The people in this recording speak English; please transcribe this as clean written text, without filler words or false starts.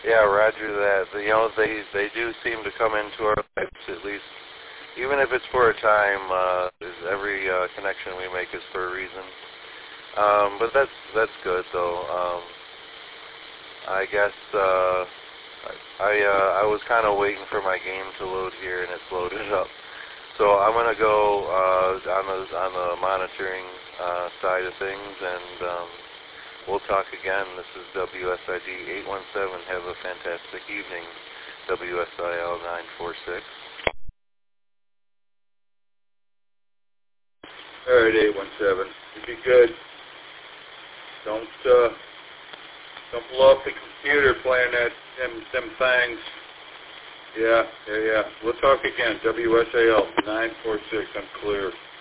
Yeah, roger that. They do seem to come into our lives, at least, even if it's for a time. Every connection we make is for a reason. But that's good though. I guess I was kind of waiting for my game to load here, and it's loaded up. So I'm gonna go on the monitoring side of things, and we'll talk again. This is WSID 817. Have a fantastic evening. WSIL 946. All right, 817. You'd be good. Don't blow up the computer playing them things. Yeah. We'll talk again. WSAL 946. I'm clear.